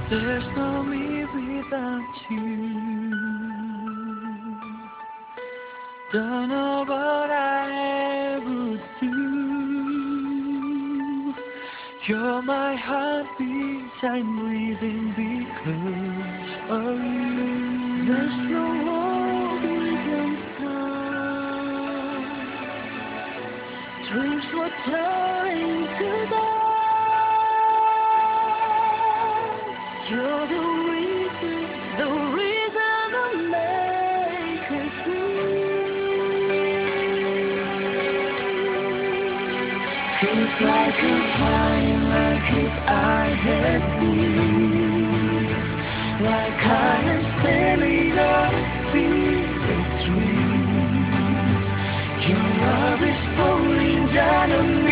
There's no me without you. Don't know what I would do. You're my heartbeat, I'm breathing because of you. There's no war we can start. Dreams were turning to dust. You're the reason that make us move. Feels like a flying, like if I had wings, like I am sailing on a fever dream. Your love is pouring down on me.